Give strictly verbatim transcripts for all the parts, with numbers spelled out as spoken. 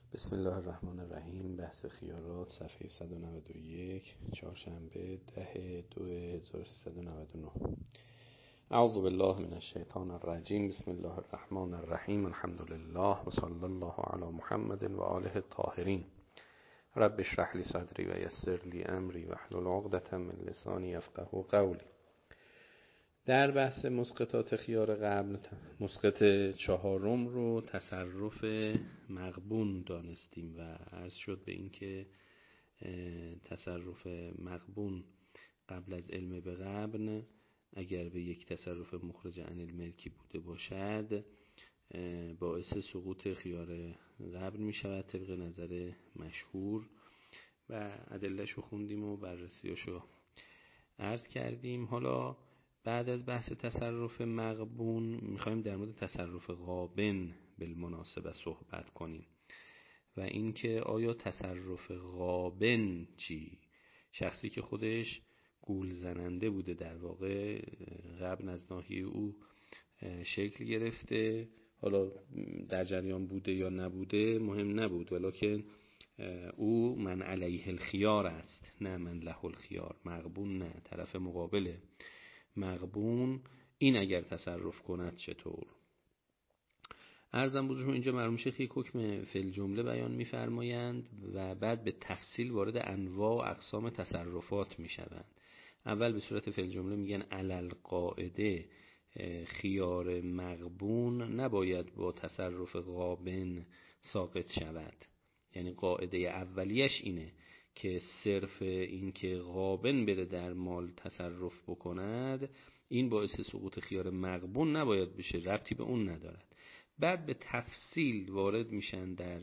بسم الله الرحمن الرحیم. بحث خیارات، صفحه صد و نود و یک، چهارشنبه ده دو هزار و سیصد و نود و نه. اعوذ بالله من الشیطان الرجیم. بسم الله الرحمن الرحیم. الحمد لله و صلی الله علی محمد و آله الطاهرین. رب اشرح لی صدری و یسر لی امری واحلل عقدة من لسانی یفقهوا قولی. در بحث مسقطات خیار قبل، مسقط چهارم رو تصرف مغبون دانستیم و عرض شد به این که تصرف مغبون قبل از علم به غبن اگر به یک تصرف مخرج عن الملکی بوده باشد باعث سقوط خیار قبل می شود طبق نظر مشهور و ادله‌اش رو خوندیم و بررسیاشو عرض کردیم. حالا بعد از بحث تصرف مغبون میخوایم در مورد تصرف غابن بالمناسبه صحبت کنیم و اینکه آیا تصرف غابن چی؟ شخصی که خودش گول زننده بوده، در واقع غبن از ناحیه او شکل گرفته، حالا در جریان بوده یا نبوده مهم نبود، ولکن او من علیه الخیار است نه من له الخیار. مغبون نه، طرف مقابله مغبون این اگر تصرف کند چطور؟ عرضم بزرگم اینجا معلوم میشه که حکم فعل جمله بیان میفرمایند و بعد به تفصیل وارد انواع و اقسام تصرفات میشوند. اول به صورت فعل جمله میگن علل قاعده خیار مغبون نباید با تصرف غابن ساقط شود. یعنی قاعده اولیش اینه که صرف این که غابن بره در مال تصرف بکند این باعث سقوط خیار مغبون نباید بشه، ربطی به اون ندارد. بعد به تفصیل وارد میشن در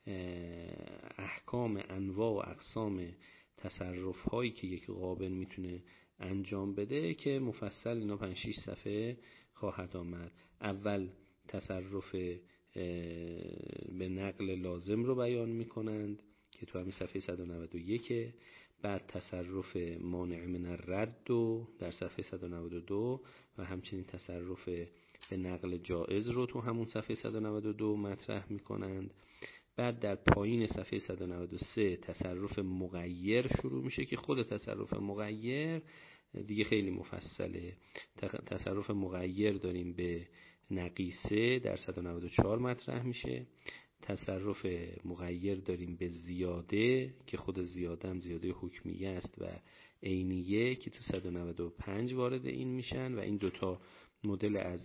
احکام انواع و اقسام تصرف هایی که یک غابن میتونه انجام بده که مفصل اینا پنج شش صفحه خواهد آمد. اول تصرف به نقل لازم رو بیان میکنند که تو همین صفحه صد و نود و یک، بعد تصرف مانع من الرد و در صفحه صد و نود و دو و همچنین تصرف به نقل جائز رو تو همون صفحه صد و نود و دو مطرح میکنند. بعد در پایین صفحه صد و نود و سه تصرف مغیر شروع میشه که خود تصرف مغیر دیگه خیلی مفصله. تصرف مغیر داریم به نقیصه در صد و نود و چهار مطرح میشه. تصرف مغیر داریم به زیاده که خود زیاده هم زیاده حکمیه است و عینیه که تو صد و نود و پنج وارد این میشن و این دوتا مدل از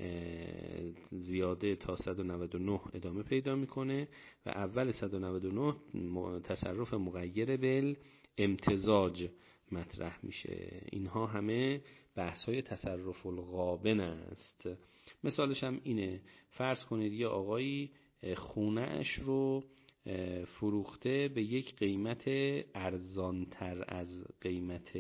زیاده تا صد و نود و نه ادامه پیدا میکنه و اول صد و نود و نه تصرف مغیر بل امتزاج مطرح میشه. اینها همه بحث های تصرف الغابن است. مثالش هم اینه، فرض کنید یه آقایی خونه اش رو فروخته به یک قیمت ارزانتر از قیمت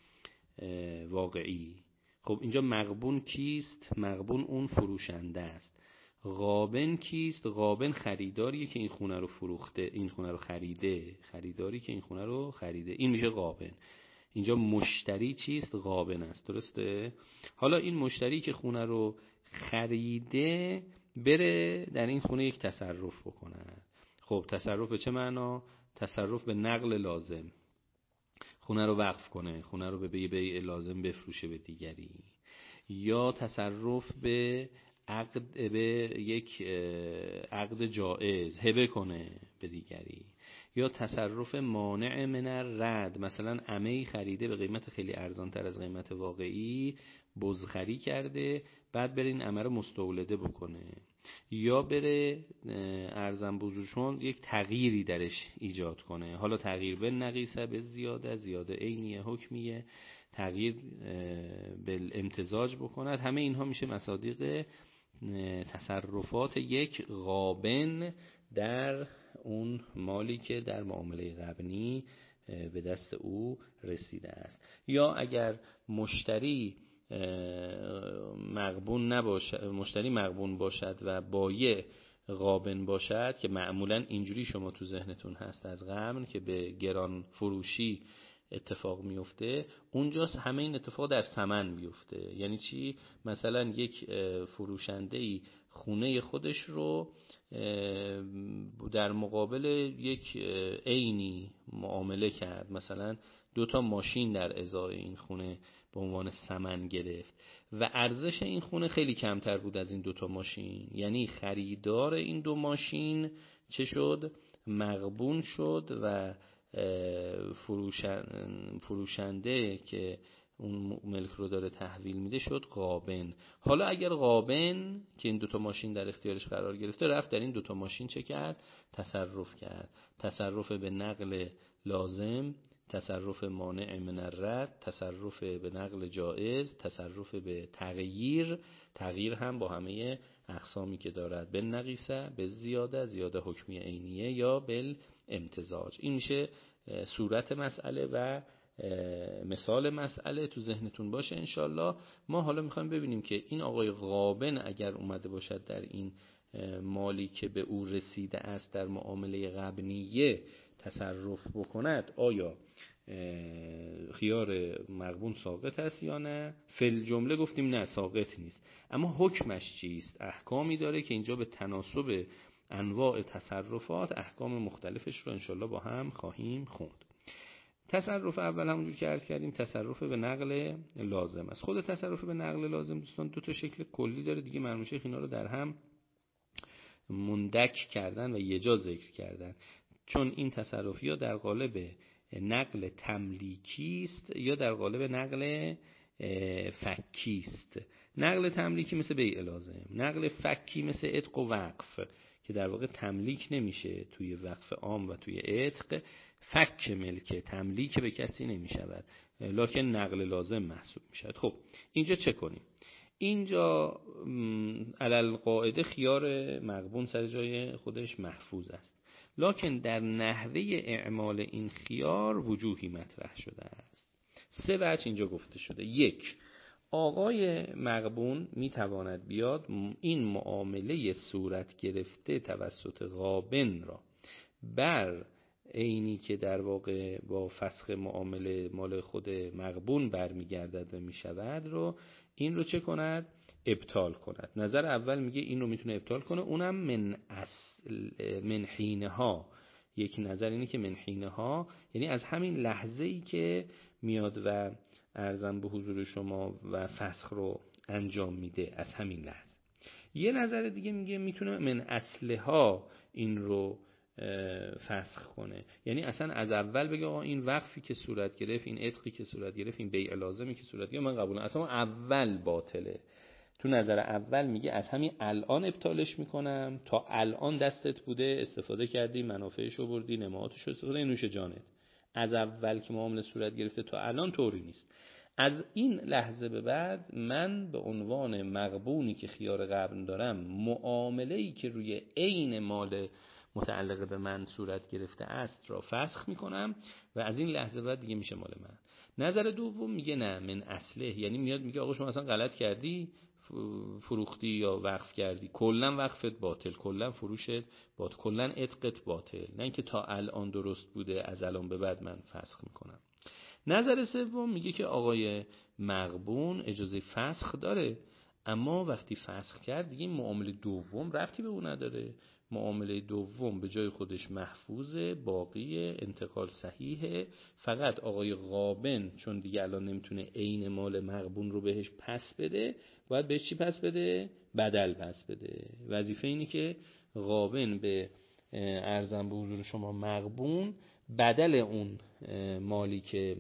واقعی. خب اینجا مغبون کیست؟ مغبون اون فروشنده است. غابن کیست؟ غابن خریداریه که این خونه رو فروخته، این خونه رو خریده، خریداری که این خونه رو خریده، این میشه غابن. اینجا مشتری چیست؟ غابن است. درسته؟ حالا این مشتری که خونه رو خریده بره در این خونه یک تصرف بکنه. خب تصرف به چه معنا؟ تصرف به نقل لازم، خونه رو وقف کنه، خونه رو به بیع بیع لازم بفروشه به دیگری، یا تصرف به عقد به یک عقد جائز هبه کنه به دیگری، یا تصرف مانع من الرد، مثلا عمه‌ای خریده به قیمت خیلی ارزانتر از قیمت واقعی، بزخری کرده، بعد بره این عمه رو مستولده بکنه، یا بره ارزم بزرگشون یک تغییری درش ایجاد کنه. حالا تغییر به نقیصه، به زیاده، زیاده عینیه، حکمیه، تغییر به امتزاج بکند. همه اینها میشه مصادیق تصرفات یک غابن در اون مالی که در معامله غبنی به دست او رسیده است. یا اگر مشتری مغبون نباشد، مشتری مغبون باشد و بایع غابن باشد که معمولا اینجوری شما تو ذهنتون هست از غبن که به گران فروشی اتفاق میفته، اونجاست همه این اتفاق در ثمن میفته. یعنی چی؟ مثلا یک فروشنده‌ای خونه خودش رو در مقابل یک عینی معامله کرد، مثلا دو تا ماشین در ازای این خونه به عنوان ثمن گرفت و ارزش این خونه خیلی کمتر بود از این دو تا ماشین، یعنی خریدار این دو ماشین چه شد؟ مغبون شد و فروشنده که اون ملک رو داره تحویل میده شد غابن. حالا اگر غابن که این دوتا ماشین در اختیارش قرار گرفته رفت در این دوتا ماشین چه کرد؟ تصرف کرد. تصرف به نقل لازم، تصرف مانع من الرد، تصرف به نقل جائز، تصرف به تغییر. تغییر هم با همه اقسامی که دارد، به نقیصه، به زیاده، زیاده حکمی عینیه یا بل امتزاج. این میشه صورت مسئله و مثال مسئله تو ذهنتون باشه انشالله. ما حالا میخوایم ببینیم که این آقای غابن اگر اومده باشد در این مالی که به او رسیده است در معامله غبنیه تصرف بکند، آیا خیار مغبون ساقط است یا نه؟ فل جمله گفتیم نه ساقط نیست، اما حکمش چیست؟ احکامی داره که اینجا به تناسب انواع تصرفات احکام مختلفش رو انشالله با هم خواهیم خوند. تصرف اول همونجور که عرض کردیم تصرف به نقل لازم است. خود تصرف به نقل لازم دوستان دو تا شکل کلی داره دیگه، مرحوم شیخ اینا رو در هم مندک کردن و یه جا ذکر کردن، چون این تصرف یا در قالب نقل تملیکی است یا در قالب نقل فکی است. نقل تملیکی مثل بیع لازم، نقل فکی مثل عتق و وقف که در واقع تملیک نمیشه توی وقف عام و توی عتق، فک ملک تملیک به کسی نمیشود لکن نقل لازم محسوب میشود. خب اینجا چه کنیم؟ اینجا علل قاعده خیار مغبون سر جای خودش محفوظ است، لکن در نحوه اعمال این خیار وجوهی مطرح شده است. سه وجه اینجا گفته شده. یک، آقای مغبون میتواند بیاد این معامله صورت گرفته توسط غابن را بر عینی که در واقع با فسخ معامله مال خود مغبون برمیگردد و میشود رو این رو چه کند؟ ابطال کند. نظر اول میگه این رو میتونه ابطال کنه، اونم من اصل من حینه ها. یک نظر اینه که من حینه ها یعنی از همین لحظه ای که میاد و عرضم به حضور شما و فسخ رو انجام میده از همین لحظه. یه نظر دیگه میگه میتونه من اصلها این رو فسخ کنه، یعنی اصلا از اول بگه آقا این وقفی که صورت گرفت، این عتقی که صورت گرفت، این بیع لازمی که صورت گرفت من قبولم، اصلا اول باطله. تو نظر اول میگه از همین الان ابطالش میکنم، تا الان دستت بوده استفاده کردی، منافعش رو بردی، نمااتش رو استفاده، نوش جانت. از اول که معامله صورت گرفته تا الان طوری نیست. از این لحظه به بعد من به عنوان مغبونی که خیار قبل دارم معامله‌ای که روی عین مال متعلق به من صورت گرفته است را فسخ میکنم و از این لحظه بعد دیگه میشه مال من. نظر دوم میگه نه من اصله، یعنی میاد میگه آقا شما اصلا غلط کردی، فروختی یا وقف کردی، کلا وقفت باطل، کلا فروشت باطل، کلا عتقت باطل، نه اینکه تا الان درست بوده از الان به بعد من فسخ میکنم. نظر سوم میگه که آقای مغبون اجازه فسخ داره، اما وقتی فسخ کرد دیگه معامله دوم ربطی به اون نداره، معامله دوم به جای خودش محفوظه، باقی انتقال صحیحه. فقط آقای غابن چون دیگه الان نمیتونه عین مال مغبون رو بهش پس بده، باید بهش چی پس بده؟ بدل پس بده. وظیفه اینه که غابن به ارزم به حضور شما مغبون بدل اون مالی که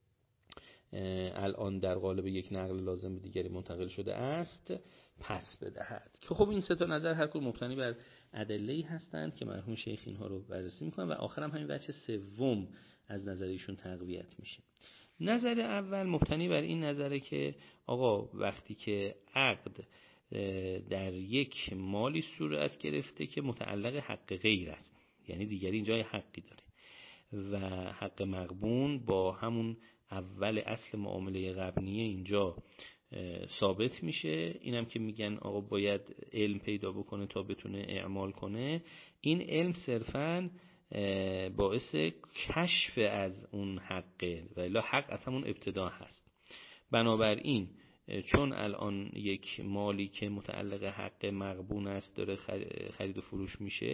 الان در قالب یک نقل لازم به دیگری منتقل شده است پس بدهد. که خب این سه تا نظر هر کدوم مبتنی بر ادله‌ای هستند که مرحوم شیخ اینها رو بررسی میکنن و آخرام همین وجه سوم از نظر ایشون تقویت میشه. نظر اول مبتنی بر این نظره که آقا وقتی که عقد در یک مالی صورت گرفته که متعلق حق غیر است، یعنی دیگری اینجا حقی داره و حق مغبون با همون اول اصل معامله غبنیه اینجا ثابت میشه. اینم که میگن آقا باید علم پیدا بکنه تا بتونه اعمال کنه، این علم صرفاً باعث کشف از اون حقه و الا حق از همون ابتدا هست. بنابراین چون الان یک مالی که متعلق حق مغبون است داره خرید و فروش میشه،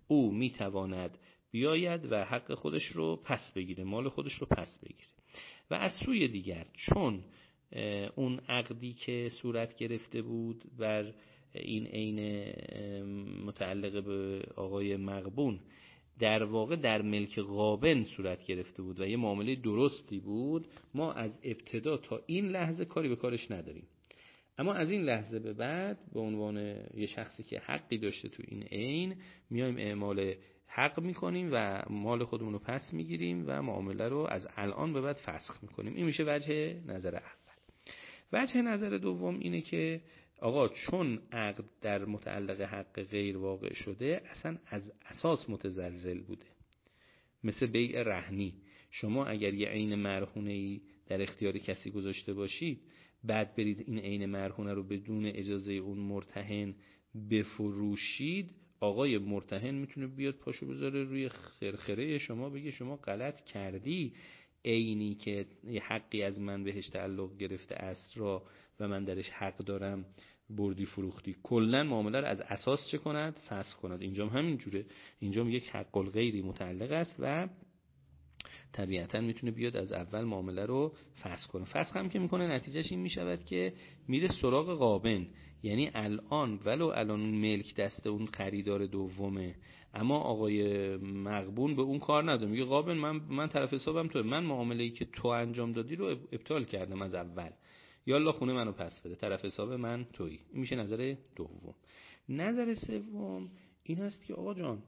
او میتواند بیاید و حق خودش رو پس بگیره، مال خودش رو پس بگیره. و از سوی دیگر چون اون عقدی که صورت گرفته بود بر این عین متعلق به آقای مغبون در واقع در ملک غابن صورت گرفته بود و یه معامله درستی بود، ما از ابتدا تا این لحظه کاری به کارش نداریم. اما از این لحظه به بعد به عنوان یه شخصی که حقی داشته تو این عین میایم اعمال حق میکنیم و مال خودمون رو پس میگیریم و معامله رو از الان به بعد فسخ میکنیم. این میشه وجه نظر اول. وجه نظر دوم اینه که آقا چون عقد در متعلق حق غیر واقع شده اصلا از اساس متزلزل بوده، مثل بیع رهنی. شما اگر یه عین مرهونه‌ای در اختیار کسی گذاشته باشید بعد برید این عین مرهونه رو بدون اجازه اون مرتهن بفروشید، آقای مرتهن میتونه بیاد پاشو بذاره روی خرخره شما بگه شما غلط کردی، عینی که یه حقی از من بهش تعلق گرفته است را و من درش حق دارم بردی فروختی. کلا معامله رو از اساس چه کند؟ فسخ کند. اینجا هم همین جوره، اینجا یک حق الغیری متعلق است و طبیعتا میتونه بیاد از اول معامله رو فسخ کنه. فسخ هم که میکنه نتیجهش این میشود که میره سراغ غابن، یعنی الان ولو الان ملک دست اون خریدار دومه اما آقای مغبون به اون کار نداره، میگه غابن من من طرف حسابم تو، من معامله‌ای که تو انجام دادی رو ابطال کردم از اول، یالا خونه منو پس بده، طرف حساب من تویی. این میشه نظر دوم. نظر سوم این هست که آقا جان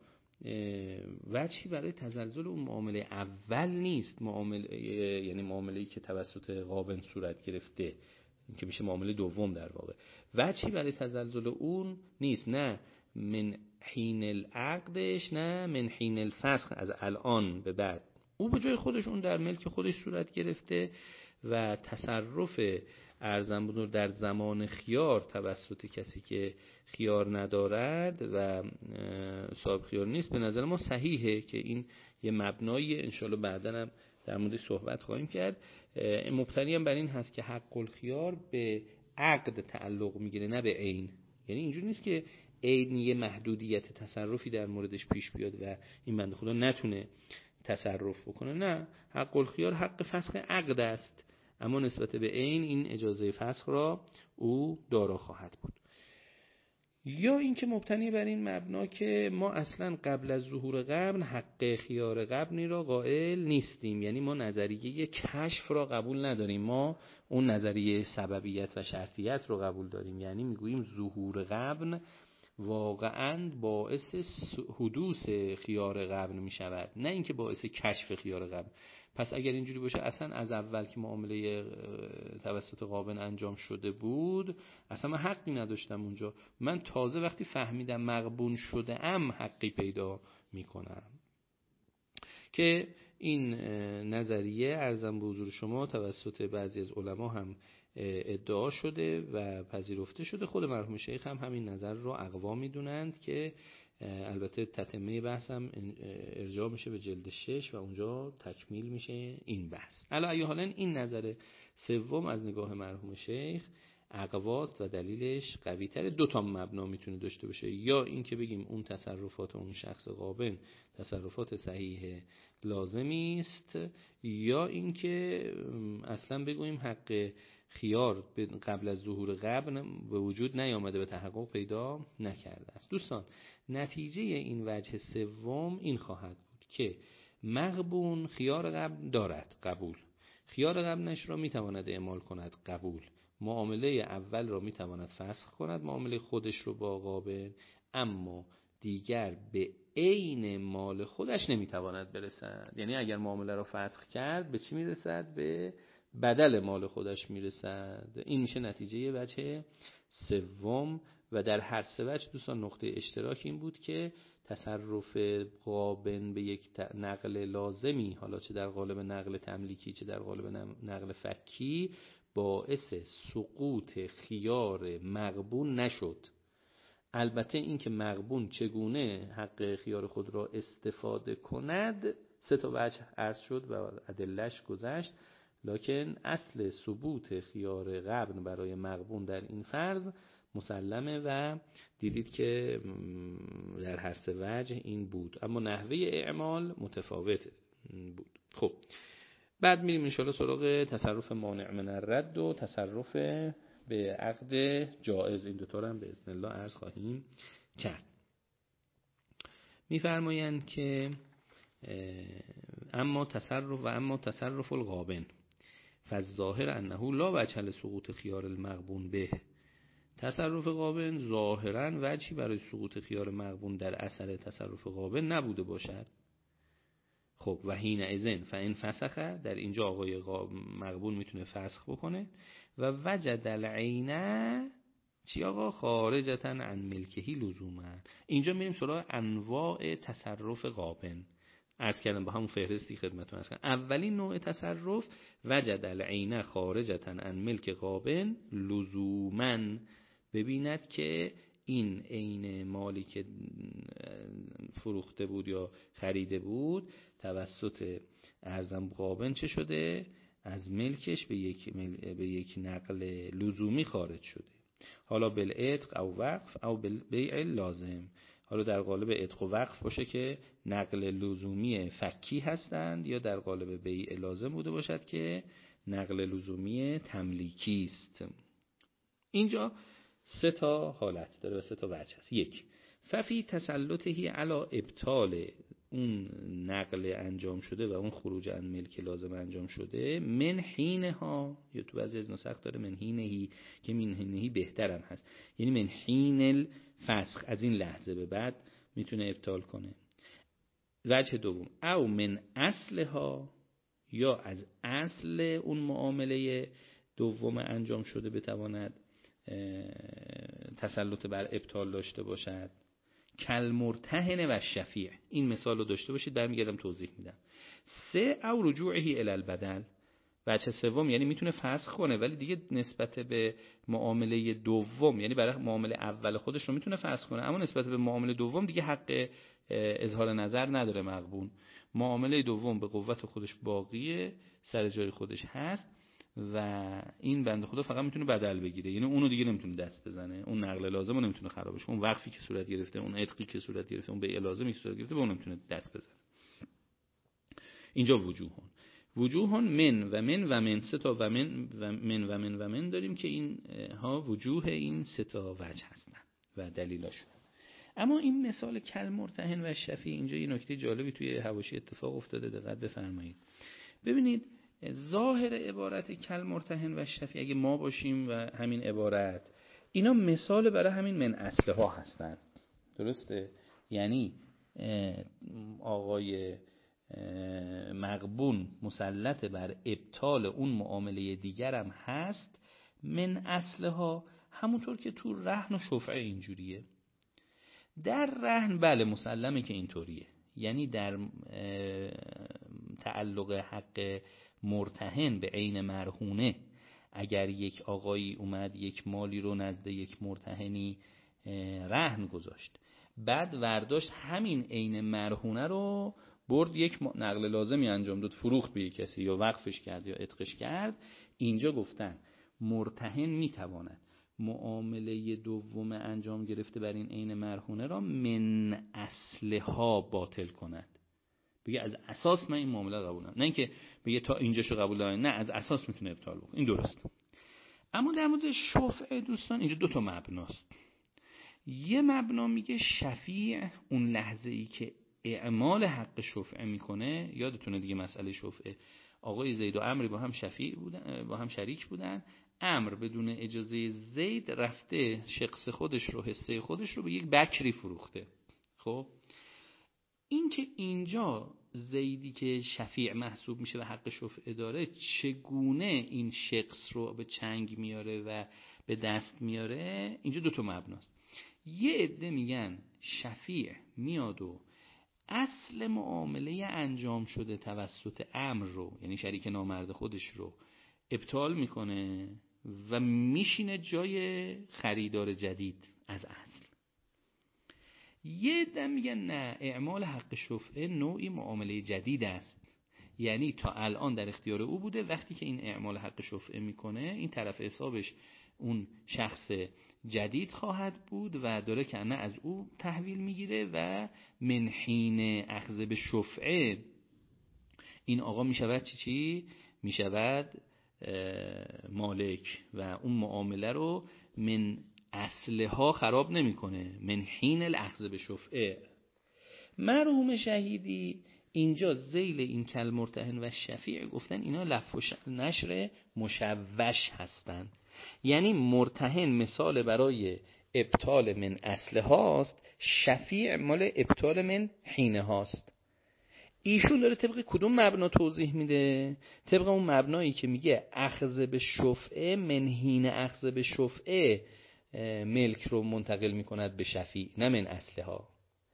وجهی برای تزلزل اون معامله اول نیست، معامله یعنی معامله‌ای که توسط غابن صورت گرفته که میشه معامله دوم در واقع، وجهی برای تزلزل اون نیست، نه من حین العقدش نه من حین الفسخ، از الان به بعد او به جای خودش اون در ملک خودش صورت گرفته و تصرف ارزم بودن در زمان خیار توسط کسی که خیار ندارد و صاحب خیار نیست. به نظر ما صحیحه که این یه مبنایی انشالله بعداً هم در موردش صحبت خواهیم کرد. مبتنی هم بر این هست که حق الخیار به عقد تعلق میگیره نه به عین، یعنی اینجوری نیست که عین یه محدودیت تصرفی در موردش پیش بیاد و این بنده خدا نتونه تصرف بکنه، نه، حق الخیار حق فسخ عقد است، اما نسبت به عین این اجازه فسخ را او دارا خواهد بود. یا اینکه مبتنی بر این مبنا که ما اصلا قبل از ظهور قبل حق خیار قبلی را قائل نیستیم، یعنی ما نظریه کشف را قبول نداریم، ما اون نظریه سببیت و شرطیت رو قبول داریم، یعنی میگوییم ظهور قبل واقعاً باعث حدوث خیار قبل می شود، نه اینکه باعث کشف خیار قبل. پس اگر اینجوری باشه اصلا از اول که معامله توسط غابن انجام شده بود اصلا من حقی نداشتم اونجا، من تازه وقتی فهمیدم مغبون شده ام حقی پیدا می کنم. که این نظریه عرضم به حضور شما توسط بعضی از علما هم ادعا شده و پذیرفته شده. خود مرحوم شیخ هم همین نظر رو اقوا میدونند که البته تتمه بحث هم ارجاع میشه به جلد شش و اونجا تکمیل میشه این بحث. علی ای حال این نظر سوم از نگاه مرحوم شیخ اقواست و دلیلش قوی تره. دو تا مبنا میتونه داشته باشه، یا این که بگیم اون تصرفات اون شخص غابن تصرفات صحیح لازمی است، یا این که اصلا بگوییم حق خیار قبل از ظهور قبل به وجود نیامده، به تحقق پیدا نکرده است. دوستان نتیجه این وجه سوم این خواهد بود که مغبون خیار قبل دارد، قبول، خیار قبلش را میتواند اعمال کند، قبول، معامله اول را میتواند فسخ کند، معامله خودش رو با غابن، اما دیگر به عین مال خودش نمیتواند برسد. یعنی اگر معامله را فسخ کرد به چی میرسد؟ به بدل مال خودش میرسد. این میشه نتیجه وجه سوم و در هر سه وجه دوستان نقطه اشتراک این بود که تصرف غابن به یک نقل لازمی، حالا چه در قالب نقل تملیکی چه در قالب نقل فکی، باعث سقوط خیار مغبون نشد. البته این که مغبون چگونه حق خیار خود را استفاده کند سه تا وجه عرض شد و ادله‌اش گذشت، لکن اصل ثبوت خیار قبل برای مغبون در این فرض مسلمه و دیدید که در هر سه وجه این بود، اما نحوه اعمال متفاوت بود. خب بعد میریم انشاءالله سراغ تصرف مانع من الرد و تصرف به عقد جائز. این دوتا رو هم به اذن الله عرض خواهیم کرد. میفرمایند که اما تصرف و اما تصرف الغابن فالظاهر انه لا وجه لسقوط خیار المغبون به. تصرف غابن ظاهرا وجهی برای سقوط خیار مغبون در اثر تصرف غابن نبوده باشد. خب و حین اذن فان فسخ، در اینجا آقای مغبون میتونه فسخ بکنه. و وجد العین چی آقا؟ خارجتا عن ملکهی لزوما. اینجا میریم سراغ انواع تصرف غابن. عرض کردم با همون فهرستی خدمتتون عرض کردم. اولین نوع تصرف وجد العین خارجتا عن ملک غابن لزوما، ببیند که این عین مالی که فروخته بود یا خریده بود توسط ارزم غابن چه شده؟ از ملکش به یک مل... به یک نقل لزومی خارج شده. حالا بالعتق او وقف او بالبیع لازم. حالا در قالب عتق و وقف باشه که نقل لزومی فکی هستند، یا در قالب بیع لازم بوده باشد که نقل لزومی تملیکی است. اینجا سه تا حالت داره و سه تا وجه هست. یک، ففی تسلطهی علی ابطال اون نقل انجام شده و اون خروج عن ملک لازم انجام شده من حینها، یا تو بعضی از نسخ داره من حینهی که من حینهی بهترم هست، یعنی من حین الفسخ، از این لحظه به بعد میتونه ابطال کنه. وجه دوم او من اصلها، یا از اصل اون معامله دوم انجام شده بتواند تسلط بر ابطال داشته باشد. کل مرتهن و شفیع، این مثال رو داشته باشید برمیگردم توضیح میدم. سه او رجوعهی الی البدل، بچه سوم یعنی میتونه فسخ کنه ولی دیگه نسبت به معامله دوم، یعنی برای معامله اول خودش رو میتونه فسخ کنه اما نسبت به معامله دوم دیگه حق اظهار نظر نداره مغبون. معامله دوم به قوت خودش باقیه، سر جای خودش هست و این بنده خدا فقط میتونه بدل بگیره، یعنی اونو دیگه نمیتونه دست بزنه، اون نقل لازم رو نمیتونه خرابش کنه، اون وقفی که صورت گرفته، اون عتقی که صورت گرفته، اون بیع لازمی که صورت گرفته به اون نمیتونه دست بزنه. اینجا وجوهون وجوهون من و من و من سه تا و من و من و من و من داریم که این ها وجوه این سه تا وجه هستن و دلیلاشون. اما این مثال کل مرتهن و شفیع، اینجا یه نکته جالبی توی حواشی اتفاق افتاده، دقت بفرمایید. ببینید ظاهر عبارت کل مرتهن و شفیع اگه ما باشیم و همین عبارت، اینا مثال برای همین من اصله ها هستن، درسته؟ یعنی آقای مغبون مسلط بر ابطال اون معامله دیگر هم هست من اصله ها، همونطور که تو رهن و شفعه اینجوریه. در رهن بله مسلمه که اینطوریه، یعنی در تعلق حق مرتهن به عین مرهونه، اگر یک آقایی اومد یک مالی رو نزد یک مرتهنی رهن گذاشت، بعد ورداشت همین عین مرهونه رو برد یک نقل لازمی انجام داد، فروخت به یک کسی یا وقفش کرد یا عتقش کرد، اینجا گفتن مرتهن میتواند معامله دوم انجام گرفته بر این عین مرهونه را من اصلها باطل کند. بگه از اساس من این معامله قبول ندارم، نه اینکه بگه تا اینجاشو قبول دارم، نه از اساس میتونه ابطال بکنه. این درست. اما در مورد شفعه دوستان اینجا دو تا مبناست. یه مبنا میگه شفیع اون لحظه ای که اعمال حق شفعه میکنه، یادتونه دیگه مسئله شفعه، آقای زید و عمرو با هم شفیع بودن، با هم شریک بودن، عمرو بدون اجازه زید رفته شخص خودش رو، حصه خودش رو به یک بکری فروخته. خب این که اینجا زیدی که شفیع محسوب میشه و حق شفعه داره، چگونه این شخص رو به چنگ میاره و به دست میاره، اینجا دو تا مبناست. یه عده میگن شفیع میاد و اصل معامله انجام شده توسط عمرو رو، یعنی شریک نامرد خودش رو ابطال میکنه و میشینه جای خریدار جدید از اصل. یه عده میگن نه، اعمال حق شفعه نوعی معامله جدید است، یعنی تا الان در اختیار او بوده، وقتی که این اعمال حق شفعه میکنه این طرف حسابش اون شخص جدید خواهد بود و داره که نه از او تحویل میگیره و من حین اخذ به شفعه این آقا میشود چی چی؟ میشود مالک و اون معامله رو من اصلها خراب نمیکنه. من حین الاخذ به شفعه. مرحوم شهیدی اینجا ذیل این کل مرتهن و شفیع گفتن اینا لف و نشر مشوش هستن، یعنی مرتهن مثال برای ابطال من اصل هاست، شفیع مال ابطال من حینه هاست. ایشون داره طبق کدوم مبنا توضیح میده؟ طبق اون مبنایی که میگه اخذ به شفعه من حین اخذ به شفعه ملک رو منتقل میکند به شفیع، نه من اصله ها.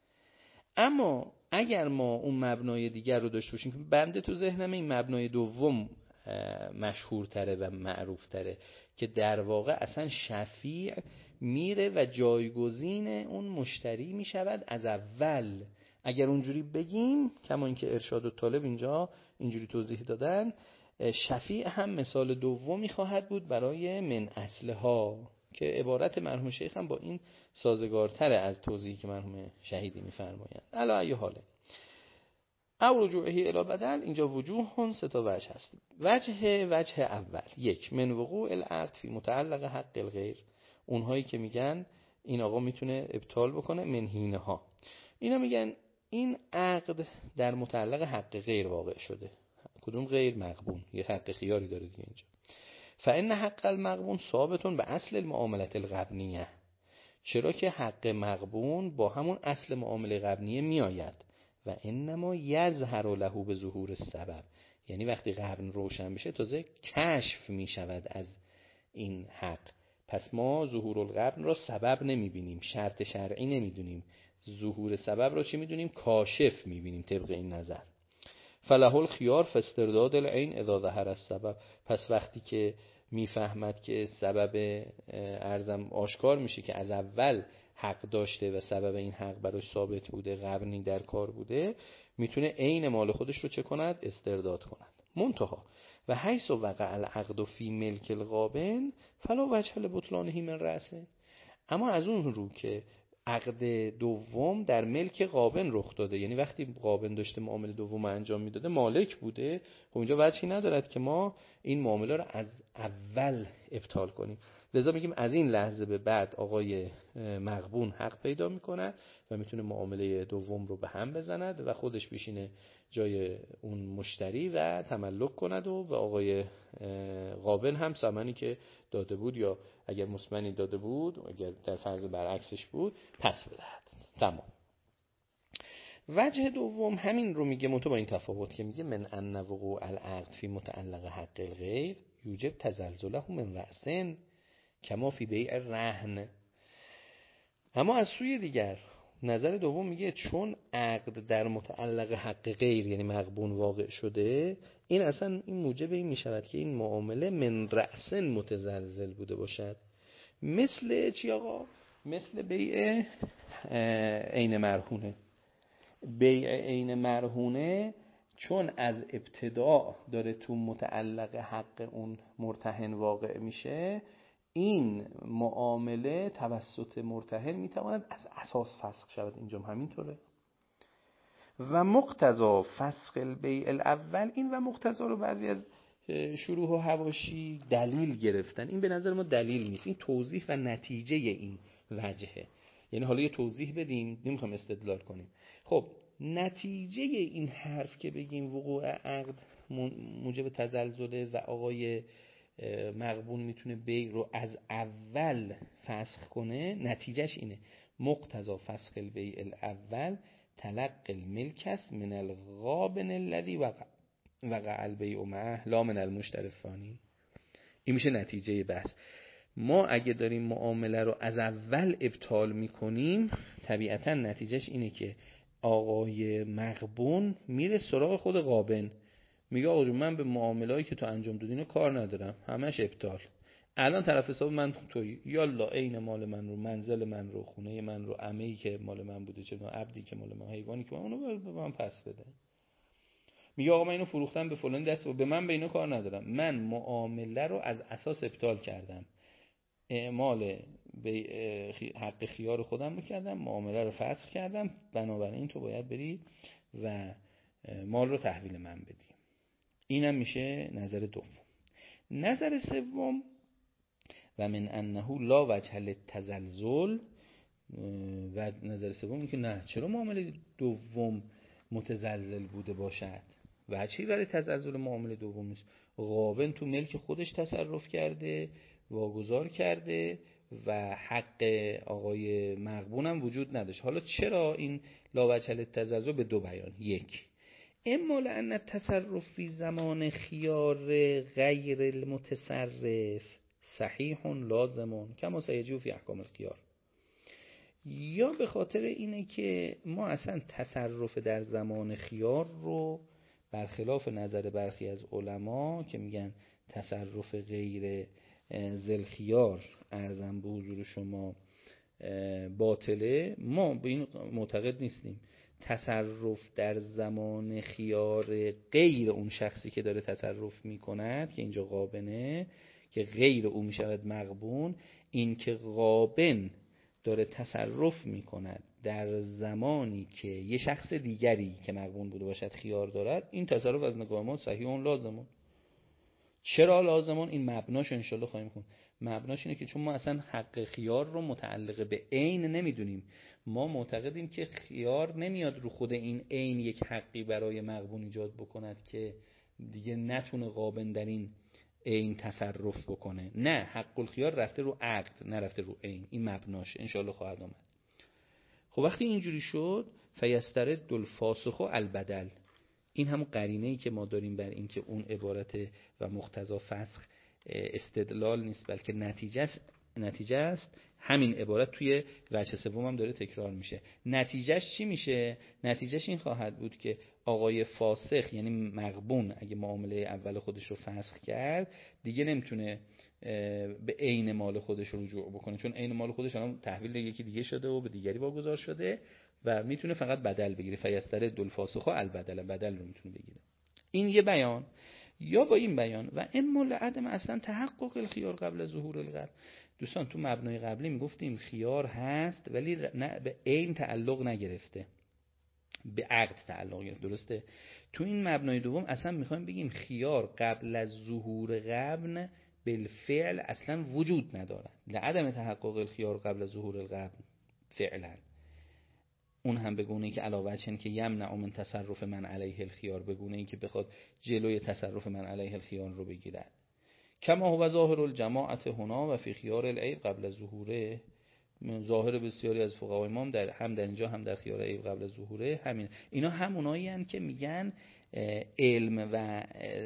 اما اگر ما اون مبنای دیگر رو داشته باشیم که بنده تو ذهنم این مبنای دوم مشهورتره و معروفتره که در واقع اصلا شفیع میره و جایگزین اون مشتری میشود از اول. اگر اونجوری بگیم کما اینکه ارشاد الطالب اینجا اینجوری توضیح دادن، شفیع هم مثال دومی خواهد بود برای من اصلها که عبارت مرحوم شیخ هم با این سازگارتره از توضیحی که مرحوم شهیدی میفرمایند. علا ای حاله او رجوعه الی بدل، اینجا وجوه هن سه تا وجه هست. وجه وجه اول، یک من وقوع العقد فی متعلق حق الغیر، اونهایی که میگن این آقا میتونه ابطال بکنه من حینه ها، اینا میگن این عقد در متعلق حق غیر واقع شده. کدوم غیر؟ مغبون، یه حق خیاری داره دیگه اینجا. فإن حق المغبون ثابتون به اصل المعاملات الغبنیه، چرا که حق مغبون با همون اصل معامله غبنیه میآید. و انما یظهر له به ظهور السبب، یعنی وقتی غبن روشن بشه تازه کشف می شود از این حق. پس ما ظهور الغبن را سبب نمیبینیم، شرط شرعی نمیدونیم، ظهور سبب را چی میدونیم؟ کاشف میبینیم طبق این نظر. فله الخيار فاسترداد العین اذا ظهر السبب، پس وقتی که میفهمد که سبب ارزم آشکار میشه که از اول حق داشته و سبب این حق براش ثابت بوده، غبنی در کار بوده، میتونه عین مال خودش رو چه کند؟ استرداد کند. منتها و حیث وقع العقد فی ملک الغابن فلا وجه لبطلانه من رأسه، اما از اون رو که عقد دوم در ملک غابن رخ داده، یعنی وقتی غابن داشته معامله دوم انجام میداده مالک بوده، خب اینجا وجهی ندارد که ما این معامله رو از اول ابطال کنیم. لذا میگیم از این لحظه به بعد آقای مغبون حق پیدا میکنه و میتونه معامله دوم رو به هم بزند و خودش بشینه جای اون مشتری و تملک کند و به آقای غابن هم ثمنی که داده بود یا اگر مسمنی داده بود، اگر در فرض برعکسش بود، پس بدهد. تمام. وجه دوم همین رو میگه، منتها با این تفاوت که میگه من ان وقوع العقد فی متعلق حق الغیر یوجب تزلزله من رأسن کما فی بیع الرهن. اما از سوی دیگر نظر دوم میگه چون عقد در متعلق حق غیر یعنی مغبون واقع شده، این اصلا این موجب این میشود که این معامله من رأسن متزلزل بوده باشد. مثل چی آقا؟ مثل بیع عین مرهونه. بیع عین مرهونه چون از ابتدا داره تو متعلق حق اون مرتهن واقع میشه، این معامله توسط مرتهن میتواند از اساس فسخ شود. اینجا همینطوره. و مقتضا فسخ البیع الاول، این و مقتضا رو بعضی از شروح و حواشی دلیل گرفتن. این به نظر ما دلیل نیست، این توضیح و نتیجه این وجهه. یعنی حالا یه توضیح بدیم، نمیخوام استدلال کنیم. خب نتیجه این حرف که بگیم وقوع عقد موجب تزلزله و آقای مغبون میتونه بیع رو از اول فسخ کنه، نتیجهش اینه مقتضا فسخ البیع الاول تلقی الملک است من الغابن الذی وقع وقع البیع معه لا من المشتری الثانی. این میشه نتیجه بحث. ما اگه داریم معامله رو از اول ابطال میکنیم، طبیعتا نتیجهش اینه که آقای مغبون میره سراغ خود غابن، میگه آقا جون من به معامله‌ای که تو انجام دادی اینو کار ندارم، همش ابطال. الان طرف حساب من تویی، یالا عین مال من رو، منزل من رو، خونه من رو، عمه‌ای که مال من بوده، چه عبدی که مال من، حیوانی که من، اونو به من پس بده. میگه آقا من اینو فروختم به فلان دست و به من به اینو کار ندارم، من معامله رو از اساس ابطال کردم. اعمال به حق خیار خودم رو کردم، معامله رو فسخ کردم، بنابراین تو باید بری و مال رو تحویل من بدی. اینم میشه نظر دوم. نظر سوم و من انه لا وجه للتزلزل، و نظر سوم این که نه، چرا معامله دوم متزلزل بوده باشد؟ وجهی برای تزلزل معامله دوم نیست. غابن تو ملک خودش تصرف کرده، واگذار کرده و حق آقای مغبون هم وجود نداشت. حالا چرا این لا وجه للتزلزل؟ به دو بیان. یک، اما لأن التصرف فی زمان خیار غیر المتصرف صحیح لازم کما سیجی فی احکام الخیار، یا به خاطر اینه که ما اصلا تصرف در زمان خیار رو برخلاف نظر برخی از علما که میگن تصرف غیر ذل خیار ارزم به حضور شما باطله، ما به این معتقد نیستیم. تصرف در زمان خیار غیر اون شخصی که داره تصرف میکند که اینجا غابنه، که غیر او میشود مغبون، این که غابن داره تصرف میکند در زمانی که یه شخص دیگری که مغبون بوده باشد خیار دارد، این تصرف از نگاه ما صحیح اون لازمون. چرا لازمون؟ این مبناش انشالله خواهیم خوند. مبناش اینه که چون ما اصلا حق خیار رو متعلق به عین نمیدونیم، ما معتقدیم که خیار نمیاد رو خود این عین یک حقی برای مغبون ایجاد بکند که دیگه نتونه غابن در این عین تصرف بکنه. نه، حق الخیار رفته رو عقد، نرفته رو عین. این مبناش انشالله خواهد آمد. خب وقتی اینجوری شد فیسترد الفاسخ البدل، این همون قرینه‌ای که ما داریم بر این که اون عبارت و مقتضا فسخ استدلال نیست بلکه نتیجه است، نتیجه است. همین عبارت توی وجه سوم هم داره تکرار میشه. نتیجهش چی میشه؟ نتیجهش این خواهد بود که آقای فاسخ یعنی مغبون اگه معامله اول خودش رو فسخ کرد دیگه نمیتونه به عین مال خودش رجوع بکنه، چون عین مال خودش الان تحویل یکی دیگه شده و به دیگری واگذار شده و میتونه فقط بدل بگیره. فیسترد الفاسخ البدل، بدل رو میتونه بگیره. این یه بیان. یا با این بیان و اما لعدم اصلا تحقق الخیار قبل ظهور الغبن. دوستان تو مبنای قبلی میگفتیم خیار هست ولی نه به عین تعلق نگرفته، به عقد تعلق گرفت، درسته؟ تو این مبنای دوم اصلا میخوایم بگیم خیار قبل از ظهور غبن بالفعل اصلا وجود نداره. لعدم تحقق الخیار قبل از ظهور الغبن فعلا، اون هم بگونه ای که علاوه چن که یمنع من تصرف من علیه الخیار، بگونه ای که بخواد جلوی تصرف من علیه الخیار رو بگیرد. کما هو ظاهر الجماعت هنا و فی خیار العیب قبل از ظهوره. ظاهر بسیاری از فقهای ما در هم در اینجا هم در خیار عیب قبل از ظهوره همین. اینا همونایی هستند که میگن علم و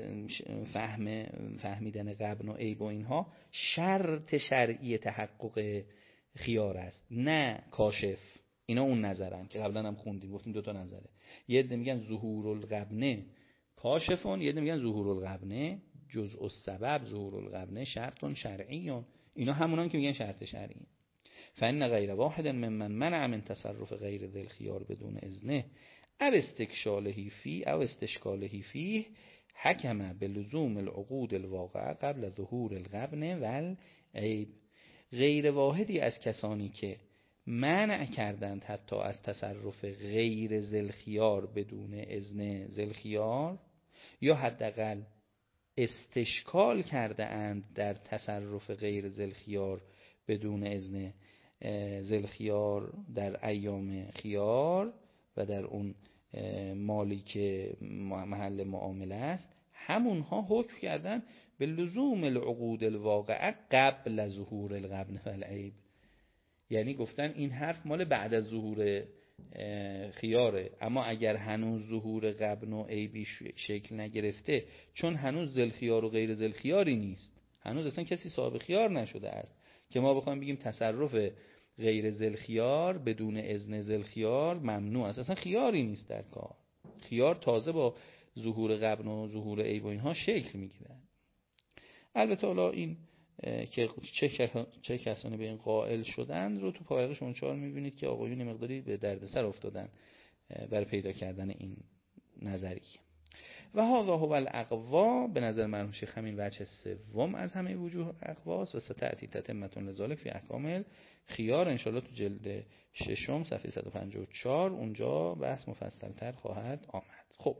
فهم فهمیدن غبن و عیب و اینها شرط شرعی تحقق خیار است، نه کاشف. اینا اون نظرن که قبلا هم خوندیم، گفتیم دو تا نظره. یه عده میگن ظهور الغبن کاشفون، یه عده میگن ظهور الغبن جزء السبب، ظهور الغبن شرط شرعی. اینا همونان که میگن شرط شرعی. فإن غیر واحد ممن منع من تصرف غیر ذی الخیار بدون اذنه او استکشاله فی او استشکاله فیه حکم بلزوم العقود الواقعه قبل ظهور الغبن والعیب. غیر واحدی از کسانی که منع کردند حتی از تصرف غیر ذی الخیار بدون اذن ذی الخیار، یا حداقل استشکال کرده اند در تصرف غیر ذی الخیار بدون اذن ذی الخیار در ایام خیار و در اون مالی که محل معامله است، همونها حکم کردن به لزوم العقود الواقعه قبل ظهور الغبن والعیب. یعنی گفتن این حرف مال بعد از ظهور خیاره، اما اگر هنوز ظهور غبن و عیبی شکل نگرفته، چون هنوز ذی الخیار و غیر ذی الخیاری نیست، هنوز اصلا کسی صاحب خیار نشده است که ما بخوایم بگیم تصرف غیر ذی الخیار بدون اذن ذی الخیار ممنوع است. اصلا خیاری نیست در کار. خیار تازه با ظهور غبن و ظهور عیب و اینها شکل میگیره. البته حالا این که چه چه کسانی به این قائل شدن رو تو پایه شما چهار میبینید که آقایون مقداری به دردسر افتادن برای پیدا کردن این نظریه. و هذا هو الاقوا، به نظر مرحوم شیخ همین وجه سوم از همه وجوه اقواست و ستأتی تتمة لذلک فی احکام خیار، انشالله تو جلد ششم صفحه صد و پنجاه و چهار اونجا بحث مفصل تر خواهد آمد. خب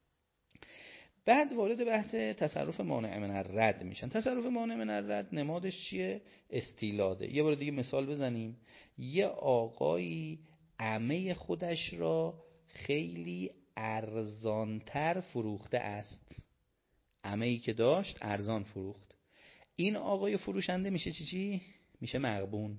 بعد وارد بحث تصرف مانع من الرد میشن. تصرف مانع من الرد نمادش چیه؟ استیلاده. یه بار دیگه مثال بزنیم. یه آقایی عمه خودش را خیلی ارزانتر فروخته است. عمه‌ای که داشت ارزان فروخت. این آقای فروشنده میشه چی چی؟ میشه مغبون.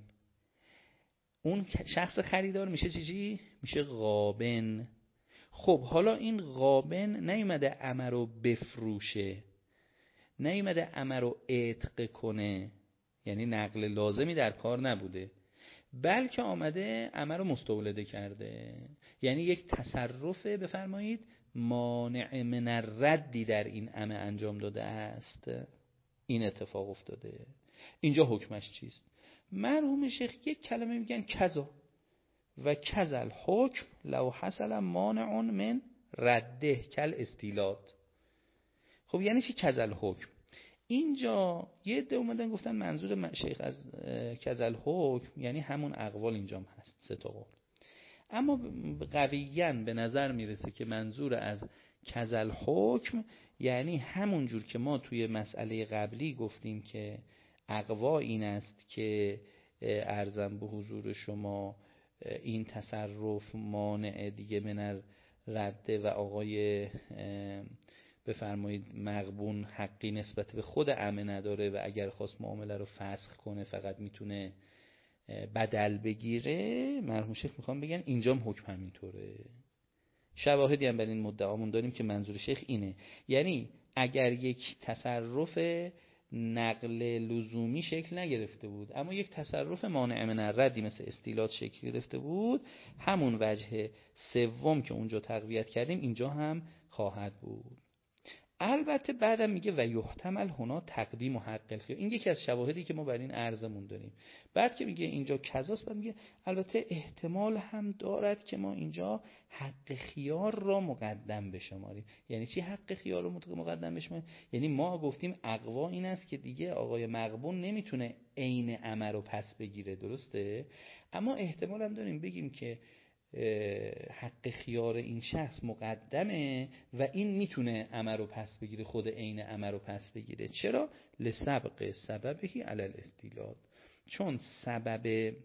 اون شخص خریدار میشه چی چی؟ میشه غابن. خب حالا این غابن نیومده عمه رو بفروشه، نیومده عمه رو عتق کنه، یعنی نقل لازمی در کار نبوده، بلکه آمده عمه رو مستولده کرده، یعنی یک تصرف بفرمایید مانع من الردی در این عمه انجام داده است. این اتفاق افتاده. اینجا حکمش چیست؟ مرحوم شیخ یک کلمه میگن کذا و کذل حکم لو حصل مانع من رده کل استیلاد. خب یعنی چی کذل حکم؟ اینجا یه عده اومدن گفتن منظور شیخ از کذل حکم یعنی همون اقوال اینجام هست، سه تا قول. اما قویاً به نظر میرسه که منظور از کذل حکم یعنی همون جور که ما توی مسئله قبلی گفتیم که اقوا این است که عرضم به حضور شما این تصرف مانع دیگه من رده و آقای بفرمایید مغبون حقی نسبت به خود عمه نداره و اگر خواست معامله رو فسخ کنه فقط میتونه بدل بگیره. مرحوم شیخ میخوام بگن اینجام حکم همینطوره. شواهدی هم بر این مدعامون داریم که منظور شیخ اینه، یعنی اگر یک تصرف نقل لزومی شکل نگرفته بود اما یک تصرف مانع من الردی مثل استیلاد شکل گرفته بود، همون وجه سوم که اونجا تقویت کردیم اینجا هم خواهد بود. البته بعدم میگه و یحتمل هنا تقدیم و حق الخیار. این یکی از شواهدی که ما بر این عرضمون داریم. بعد که میگه اینجا کذاست، بعد میگه البته احتمال هم دارد که ما اینجا حق خیار را مقدم بشماریم. یعنی چی حق خیار رو مقدم بشماریم؟ یعنی ما گفتیم اقوا این است که دیگه آقای مغبون نمیتونه عین عمه رو پس بگیره، درسته؟ اما احتمال هم داریم بگیم که حق خیار این شخص مقدمه و این میتونه عمه رو پس بگیره، خود عین عمه رو پس بگیره. چرا؟ لسبق سببهی علی الاستیلاد، چون سبب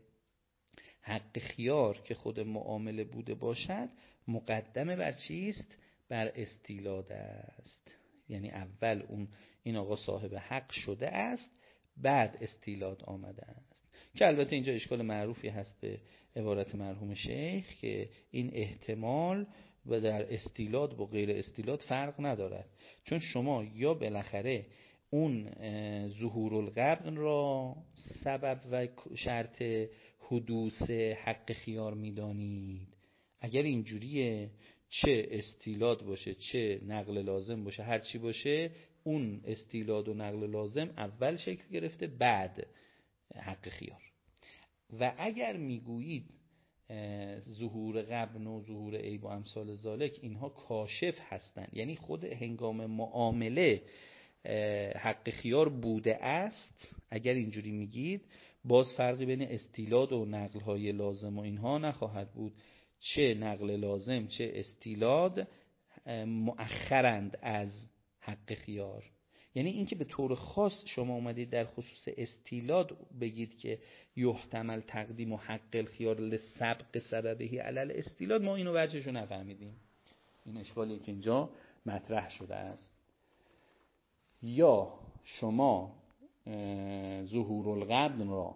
حق خیار که خود معامله بوده باشد مقدمه بر چیست؟ بر استیلاد است. یعنی اول اون این آقا صاحب حق شده است، بعد استیلاد آمده است. که البته اینجا اشکال معروفی هست به عبارت مرحوم شیخ که این احتمال و در استیلاد با غیر استیلاد فرق ندارد، چون شما یا بالاخره اون ظهور القبن را سبب و شرط حدوث حق خیار میدانید. اگر اینجوریه چه استیلاد باشه چه نقل لازم باشه هر چی باشه، اون استیلاد و نقل لازم اول شکل گرفته بعد حق خیار. و اگر میگویید ظهور قبن و ظهور عیب و امثال ذالک اینها کاشف هستند، یعنی خود هنگام معامله حق خیار بوده است، اگر اینجوری میگید باز فرقی بین استیلاد و نقل های لازم و اینها نخواهد بود. چه نقل لازم چه استیلاد مؤخرند از حق خیار. یعنی اینکه به طور خاص شما اومدید در خصوص استیلاد بگید که یحتمل تقدیم و حق الخیار لسبق سببهی علی الاستیلاد، ما اینو وجهشو نفهمیدیم. این اشکالی که اینجا مطرح شده است. یا شما ظهور القبن را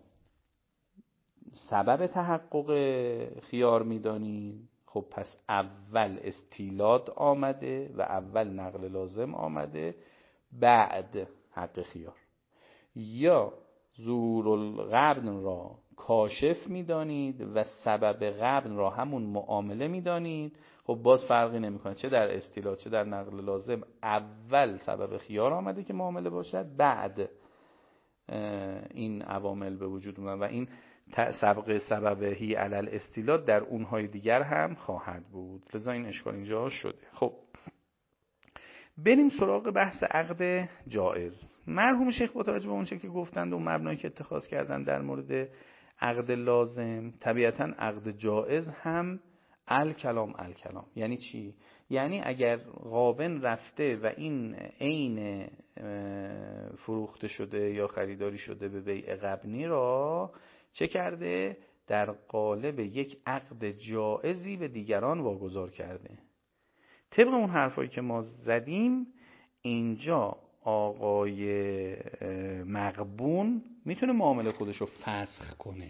سبب تحقق خیار میدانید، خب پس اول استیلاد آمده و اول نقل لازم آمده بعد حق خیار. یا ظهور القبن را کاشف میدانید و سبب قبن را همون معامله میدانید، خب باز فرقی نمیکنه چه در استیلاد چه در نقل لازم اول سبب خیار آمده که معامله باشد، بعد این عوامل به وجود اومد و این سبق سببهی علی الاستیلاد در اونهای دیگر هم خواهد بود. لذا این اشکال اینجا شده. خب بریم سراغ بحث عقد جائز. مرحوم شیخ با توجه به اون چه که گفتند و مبنایی که اتخاذ کردن در مورد عقد لازم، طبیعتاً عقد جائز هم الکلام الکلام. یعنی چی؟ یعنی اگر غابن رفته و این عین فروخته شده یا خریداری شده به بیع غبنی را چه کرده؟ در قالب یک عقد جائزی به دیگران واگذار کرده. طبق اون حرفایی که ما زدیم اینجا آقای مغبون میتونه معامله خودش رو فسخ کنه،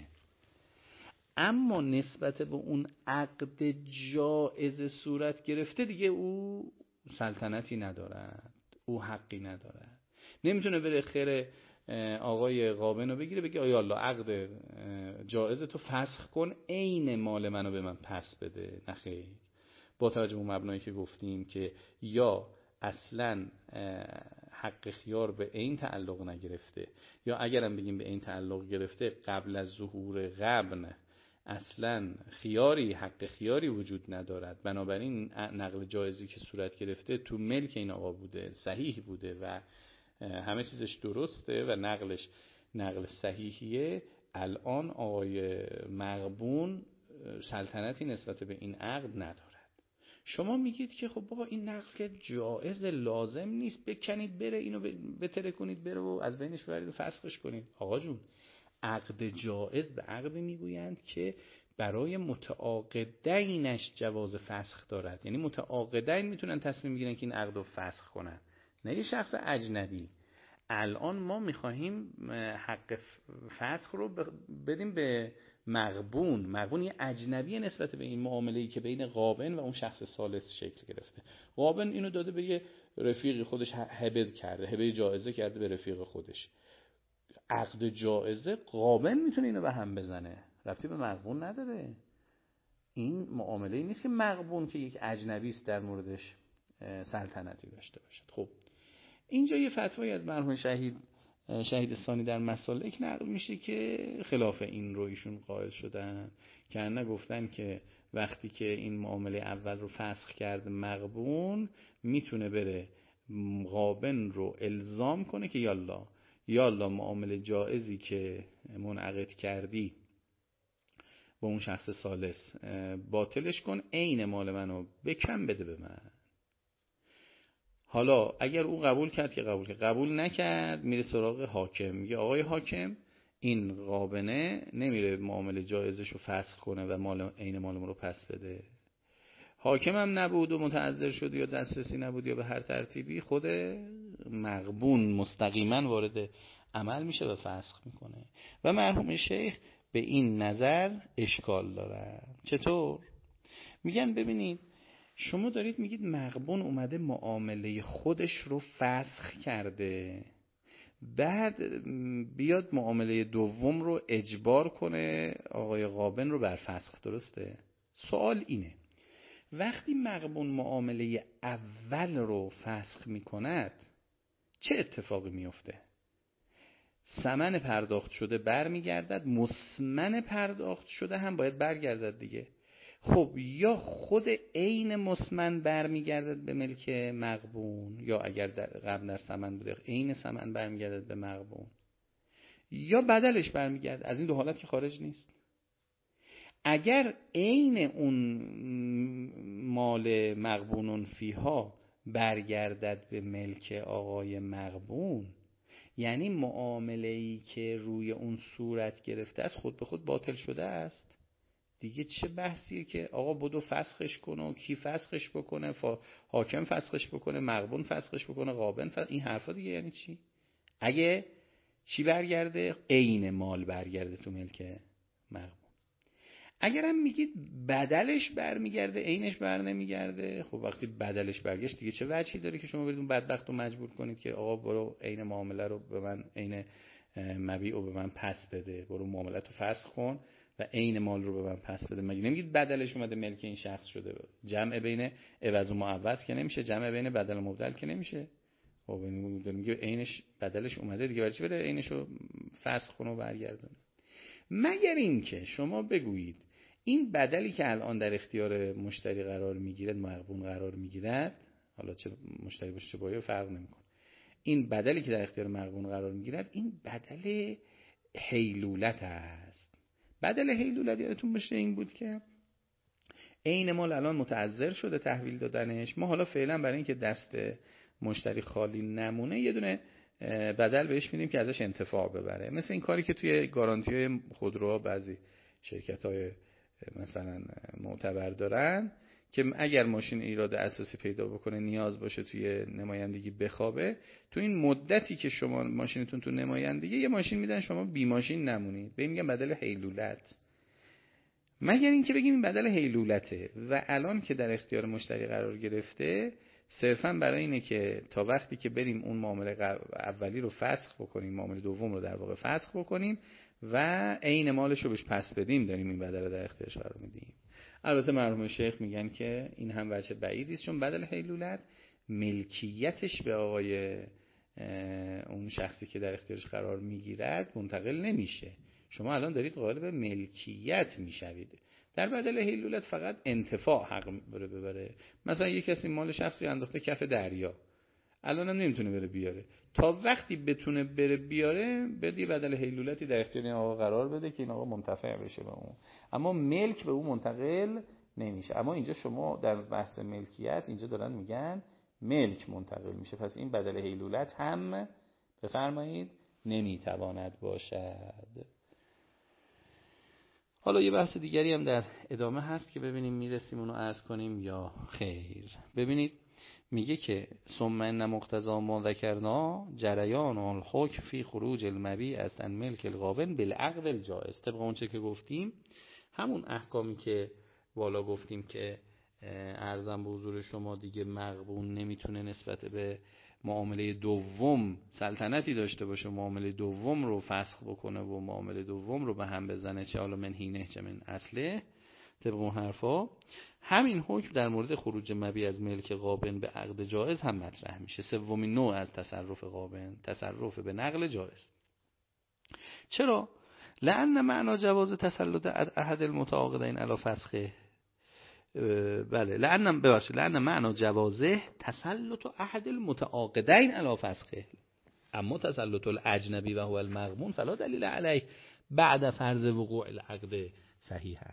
اما نسبت به اون عقد جائز صورت گرفته دیگه او سلطنتی ندارد، او حقی ندارد. نمیتونه بره خیر آقای غابن رو بگیره بگه آیا الله عقد جائز تو فسخ کن، عین مال منو به من پس بده. نخیر، با توجه به اون مبنایی که گفتیم که یا اصلا حق خیار به این تعلق نگرفته، یا اگرم بگیم به این تعلق گرفته قبل از ظهور غبن اصلا خیاری حق خیاری وجود ندارد، بنابراین نقل جایزی که صورت گرفته تو ملک این آقا بوده، صحیح بوده و همه چیزش درسته و نقلش نقل صحیحیه. الان آقای مغبون سلطنتی نسبت به این عقد ندارد. شما میگید که خب بابا این نقل که جایز لازم نیست، بکنید بره، اینو بتره کنید بره و از بینش ببرید و فسخش کنید. آقا جون، عقد جائز به عقد میگویند که برای متعاقدینش جواز فسخ دارد. یعنی متعاقدین میتونن تصمیم بگیرن که این عقد رو فسخ کنن، نه یه شخص اجنبی. الان ما میخواهیم حق فسخ رو بدیم به مغبون. مغبون یه اجنبی نسبت به این معامله‌ای که بین غابن و اون شخص ثالث شکل گرفته. غابن اینو داده به یه رفیق خودش، هبه کرده، هبه جایزه کرده به رفیق خودش. عقد جائزه غابن میتونه اینو به هم بزنه، رفتی به مغبون نداره. این معامله‌ای نیست که مغبون که یک اجنبی است در موردش سلطنتی داشته باشد. خب اینجا یه فتوایی از مرحوم شهید شهید ثانی در مسالک نقل میشه که خلاف این رو ایشون قائل شدن، که نه گفتن که وقتی که این معامله اول رو فسخ کرد مغبون، میتونه بره غابن رو الزام کنه که یالا یالا معامله جائزی که منعقد کردی با اون شخص ثالث باطلش کن، عین مال منو بکن بده به من. حالا اگر او قبول کرد که قبول کرد، قبول نکرد میره سراغ حاکم، میگه آقای حاکم این غابنه نمیره معامله جایزش رو فسخ کنه و مال عین مالم رو پس بده. حاکم هم نبود و متعذر شد یا دسترسی نبود یا به هر ترتیبی، خود مغبون مستقیما وارد عمل میشه و فسخ میکنه. و مرحوم شیخ به این نظر اشکال داره. چطور؟ میگن ببینید شما دارید میگید مغبون اومده معامله خودش رو فسخ کرده، بعد بیاد معامله دوم رو اجبار کنه آقای غابن رو بر فسخ. درسته؟ سوال اینه وقتی مغبون معامله اول رو فسخ میکند چه اتفاقی میفته؟ ثمن پرداخت شده برمیگردد، مسمن پرداخت شده هم باید برگردد دیگه. خب یا خود عین مسمن برمیگردد به ملک مغبون، یا اگر در قبل در ثمن بوده عین ثمن برمیگردد به مغبون، یا بدلش برمیگرد. از این دو حالت که خارج نیست. اگر عین اون مال مغبونون فیها برگردد به ملک آقای مغبون، یعنی معامله‌ای که روی اون صورت گرفته است خود به خود باطل شده است دیگه. چه بحثیه که آقا بدو فسخش کنه و کی فسخش بکنه، فا... حاکم فسخش بکنه، مغبون فسخش بکنه، غابن فسخ... این حرفا دیگه یعنی چی؟ اگه چی برگرده؟ عین مال برگرده تو ملک مغبون. اگرم میگید بدلش برمیگرده عینش بر نمیگرده، خب وقتی بدلش برگشت دیگه چه وجهی داره که شما برید اون بدبخت رو مجبور کنید که آقا برو عین معامله رو به من، عین مبیع رو به من پس بده، برو معاملت رو فسخ کن و عین مال رو به من پس بده. مگه نمیگید بدلش اومده ملک این شخص شده؟ جمع بین عوض و معوض که نمیشه، جمع بین بدل و مبدل که نمیشه. خب میگه عینش بدلش اومده دیگه، برای چی بره عینش رو فسخ کنه و برگردونه؟ مگر اینکه شما بگویید این بدلی که الان در اختیار مشتری قرار میگیرد، مغبون قرار میگیرد، حالا چه مشتری باشه چه بایع فرق نمیکنه. این بدلی که در اختیار مغبون قرار میگیرد این بدل حیلولت است. بدل حیلولت یادتون باشه این بود که عین مال الان متعذر شده تحویل دادنش، ما حالا فعلا برای اینکه دست مشتری خالی نمونه یه دونه بدل بهش میدیم که ازش انتفاع ببره. مثل این کاری که توی گارانتی‌های خودروها بعضی شرکت‌های مثلا معتبر دارن که اگر ماشین ایراد اساسی پیدا بکنه نیاز باشه توی نمایندگی بخوابه، تو این مدتی که شما ماشینتون تو نمایندگی یه ماشین میدن شما بی ماشین نمونید، به این میگن بدل حیلولت. مگر اینکه بگیم این بدل حیلولته و الان که در اختیار مشتری قرار گرفته صرفا برای اینه که تا وقتی که بریم اون معامله اولی رو فسخ بکنیم، معامله دوم رو در واقع فسخ بکنیم و عین مالش رو بهش پس بدیم، داریم این بدل رو در اختیارش قرار میدیم. البته مرحوم شیخ میگن که این هم وجه بعیدی است، چون بدل حیلولت ملکیتش به آقای اون شخصی که در اختیارش قرار میگیرد منتقل نمیشه. شما الان دارید غالب ملکیت میشوید. در بدل حیلولت فقط انتفاع حق بره ببره. مثلا یک کسی مال شخصی انداخته کف دریا، الان هم نمیتونه بره بیاره، تا وقتی بتونه بره بیاره بدی بدل حیلولتی در اختیار این آقا قرار بده که این آقا منتفع بشه به اون، اما ملک به اون منتقل نمیشه. اما اینجا شما در بحث ملکیت اینجا دارن میگن ملک منتقل میشه، پس این بدل حیلولت هم بفرمایید نمیتواند باشد. حالا یه بحث دیگری هم در ادامه هست که ببینیم میرسیم اونو عرض کنیم یا خیر. ببینید میگه که ثم ان مقتضی ما ذکرنا جریان الحکم فی خروج المبیع از ان ملک الغابن بالعقد الجائز. طبق اون چه که گفتیم همون احکامی که والا گفتیم که عرضم به حضور شما دیگه مغبون نمیتونه نسبت به معامله دوم سلطنتی داشته باشه، معامله دوم رو فسخ بکنه و معامله دوم رو به هم بزنه، چه حالا من هینه چه من اصله، طبق اون حرفا همین حکم در مورد خروج مبیع از ملک غابن به عقد جائز هم مطرح میشه. سومین نوع از تصرف غابن تصرف به نقل جائز. چرا؟ لأن معنا جواز تسلط احد المتعاقدین علی فسخه. بله لأن ببخشید لأن معنا جوازه تسلط احد المتعاقدین علی فسخه، اما تسلط الاجنبی و هو المغبون فلا دلیل علیه بعد فرض وقوع العقد صحیحا.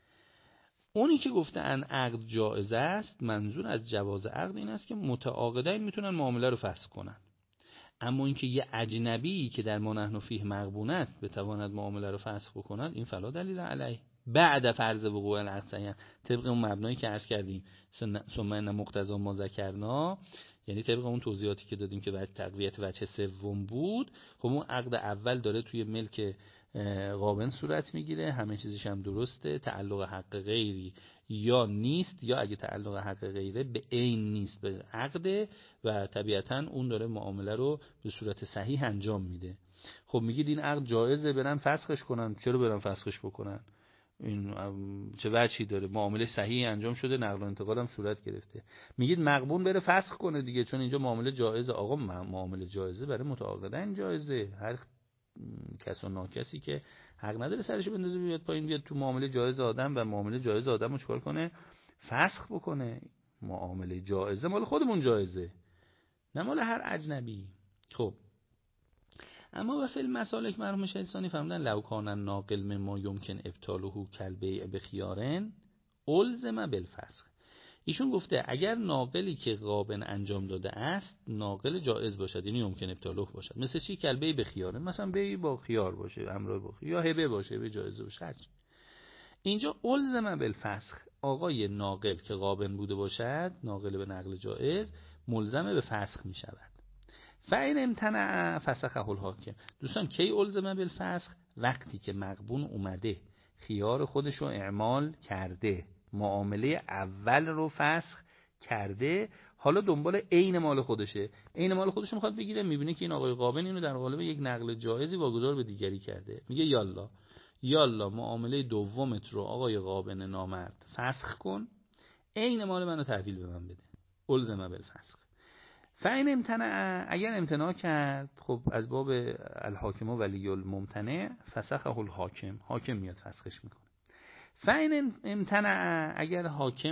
اونی که گفته ان عقد جائز است منظور از جواز عقد این است که متعاقدین میتونن معامله رو فسخ کنن، اما اینکه یه اجنبی که در ما نحن فیه مغبون است بتواند معامله رو فسخ بکند این فلا دلیل علیه بعد فرض وقوع العقد صحیحا، طبق اون مبنایی که عرض کردیم ثم ان مقتضی ما ذکرنا، یعنی طبق اون توضیحاتی که دادیم که بعد تقویت وجه سوم بود. خب اون عقد اول داره توی ملک غابن صورت میگیره، همه چیزش هم درسته، تعلق حق غیری یا نیست، یا اگه تعلق حق غیره به عین نیست به عقده و طبیعتاً اون داره معامله رو به صورت صحیح انجام میده. خب میگید این عقد جایزه برن فسخش کنن، چرا برن فسخش بکنن؟ این چه وجهی داره؟ معامله صحیح انجام شده، نقل و انتقال هم صورت گرفته. میگید مغبون بره فسخ کنه دیگه، چون اینجا معامله جایزه. آقا معامله جایزه برای متعاقدین جایزه، هر کس و ناکسی که حق نداره سرشو بندازه بیاد پایین بیاد تو معامله جایز آدم و معامله جایز آدم رو چکار کنه؟ فسخ بکنه. معامله جایزه مال خودمون جایزه، نه مال هر اجنبی. خب اما و فی المسالک مرحوم شیخ ثانی فرمودن لو کان الناقل مما یمکن ابطاله کالبیع بخیارن الزم بالفسخ. ایشون گفته اگر ناقلی که غابن انجام داده است ناقل جایز باشد، یعنی ممکن ابطاله باشد، مثل چی؟ کالبیع بخیارن، مثلا بیع با خیار باشه، امر با خیار، یا هبه باشه، به جایز باشه. اینجا الزم بالفسخ، آقای ناقل که غابن بوده باشد، ناقل به نقل جایز، ملزم به فسخ می شود. فاین امتنع فسخه الحاکم. دوستان کی الزم بالفسخ؟ وقتی که مغبون اومده خیار خودش رو اعمال کرده، معامله اول رو فسخ کرده، حالا دنبال عین مال خودشه، عین مال خودش میخواد بگیره، میبینه که این آقای غابن اینو در قالب یک نقل جایزی واگذار به دیگری کرده، میگه یالا یالا معامله دومت رو آقای غابن نامرد فسخ کن، عین مال منو تحویل به من بده. الزم بالفسخ. فاین امتنع، اگر امتناع کرد، خب از باب الحاکم ولی الممتنع فسخه الحاکم، حاکم میاد فسخش میکنه. فاین امتنع، اگر حاکم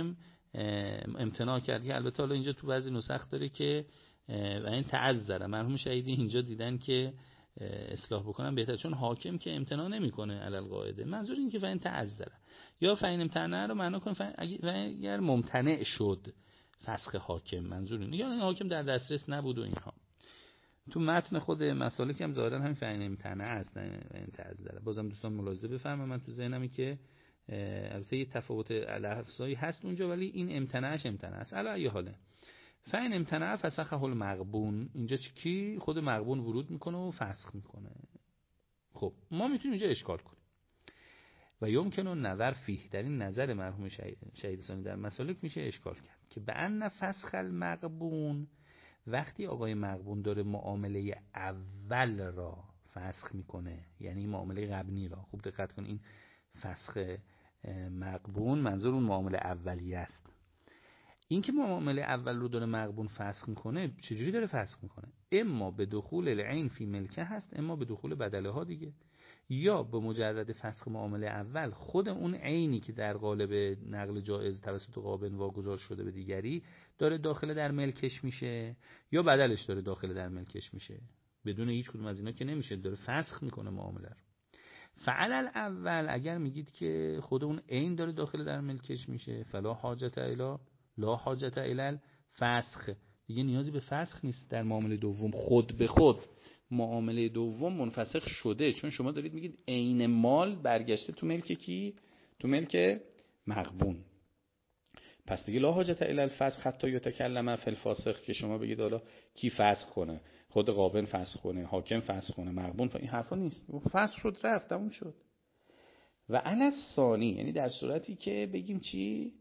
امتناع کرد، که البته حالا اینجا تو بعضی نسخ داره که و این تعذر. مرحوم شهیدی اینجا دیدن که اصلاح بکنم بهتر، چون حاکم که امتناع نمیکنه علی القاعده. منظور این که فاین تعذر یا فاین امتنع رو معنا کن اگر ممتنع شد فسخ حاکم، منظور اینه، یا این حاکم در دسترس نبود و اینها. تو متن خود مسالک هم ظاهرا همین فاین امتنع است، این تعذر. بازم دوستان ملاحظه بفرمایید، من تو ذهنمی که البته یه تفاوت لفظایی هست اونجا، ولی این امتنعش امتنع است. علی ای حاله فاین امتنع فسخه المغبون، اینجا کی خود مغبون ورود میکنه و فسخ میکنه. خب ما میتونیم اینجا اشکال کنیم و یمکن النظر فیه، در این نظر مرحوم شهید ثانی در مسالک میشه اشکال کرد که به ان فسخ المغبون، وقتی آقای مغبون داره معامله اول را فسخ میکنه، یعنی معامله قبلی را، خوب دقت کن، این فسخ مغبون منظور اون معامله اولیه است. این که معامله اول رو داره مغبون فسخ میکنه، چجوری داره فسخ میکنه؟ اما به دخول العین فی ملکه هست، اما به دخول بدله ها دیگه، یا به مجرد فسخ معامله اول خود اون عینی که در قالب نقل جائز توسط قابن واگذار شده به دیگری داره داخل در ملکش میشه، یا بدلش داره داخل در ملکش میشه. بدون هیچ کدوم از اینا که نمیشه، داره فسخ میکنه معامله رو. فعل اول اگر میگید که خود اون عین داره داخل در ملکش میشه، فلا حاجت الی لا حاجت الی فسخ، دیگه نیازی به فسخ نیست در معامله دوم. خود به خود معامله دوم منفسخ شده، چون شما دارید میگید عین مال برگشته تو ملک کی؟ تو ملک مغبون. پس دیگه لا حاجت الی الفسخ حتی یتکلم فی الفاسخ، که شما بگید حالا کی فسخ کنه، خود قابن فسخ کنه، حاکم فسخ کنه، مغبون، این حرفا نیست. فسخ شد رفت اون شد. و علی الثانی، یعنی در صورتی که بگیم چی؟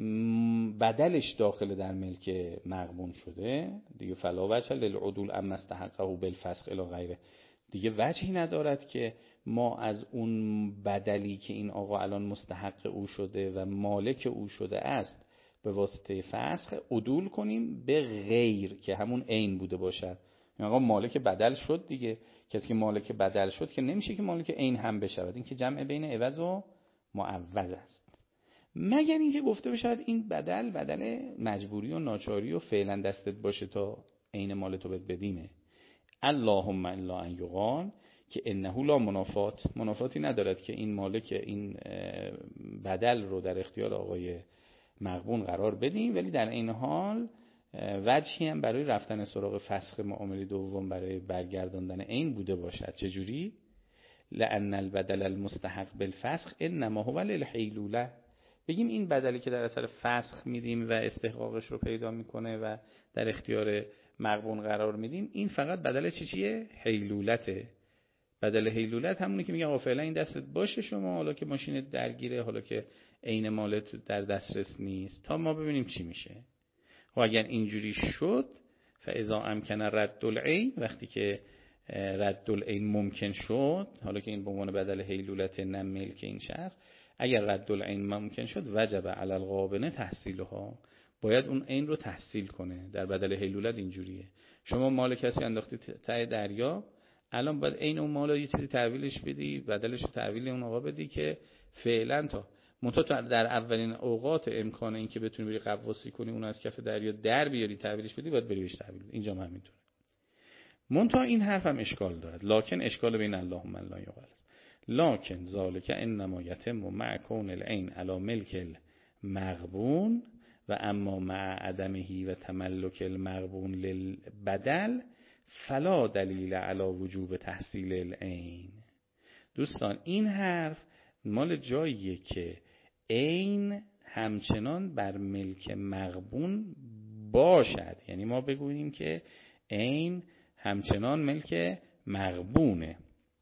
بدلش داخل در ملک مغبون شده دیگه، فلا وجه للعدول اما استحقه بالفسخ الی غیره، دیگه وجهی ندارد که ما از اون بدلی که این آقا الان مستحق او شده و مالک او شده است به واسطه فسخ عدول کنیم به غیر که همون عین بوده باشد. این آقا مالک بدل شد دیگه، کسی که مالک بدل شد که نمیشه که مالک عین هم بشود، این که جمع بین عوض و معوض است. مگر اینکه گفته بشود این بدل بدل مجبوری و ناچاری و فعلا دستت باشه تا عین مال تو بدینه. اللهم الا ان یقال که انه لا منافات، منافاتی ندارد که این مالک این بدل رو در اختیار آقای مغبون قرار بدیم، ولی در این حال وجهی هم برای رفتن سراغ فسخ معامله دوم برای برگرداندن عین بوده باشد. چجوری؟ لأن البدل المستحق بالفسخ انما هو للحیلوله، بگیم این بدلی که در اثر فسخ میدیم و استحقاقش رو پیدا میکنه و در اختیار مغبون قرار میدیم، این فقط بدل چی چیه؟ حیلولته. بدل حیلولت همونه که میگه آقا فعلا این دستت باشه شما، حالا که ماشینت درگیره، حالا که عین مالت در دسترس نیست، تا ما ببینیم چی میشه. و اگر اینجوری شد فاذا امکن رد العین، وقتی که رد العین ممکن شد، حالا که این به عنوان بدل حیلولت نه ملک این شخص، اگر رد العین ممکن شد وجب علی الغابن تحصیلها، باید اون عین رو تحصیل کنه. در بدل حیلولت اینجوریه، شما مال کسی انداختی ته دریا، الان باید عین اون مال رو یه چیزی تحویلش بدی، بدلش رو تحویل اون آقا بدی که فعلا تا منتها در اولین اوقات امکان این که بتونی بری قواسی کنی اون از کف دریا در بیاری تحویلش بدی، باید بری بهش تحویل. اینجا هم همینطوره. منتها این حرف هم اشکال دارد، لکن اشکال بین اللهم لا یقال، لکن ذالک انما یتم مع کون العین علی ملک المغبون و اما مع عدمه و تملک المغبون للبدل فلا دلیل علی وجوب تحصیل العین. دوستان این حرف مال جاییه که عین همچنان بر ملک مغبون باشد، یعنی ما بگوییم که عین همچنان ملک مغبونه،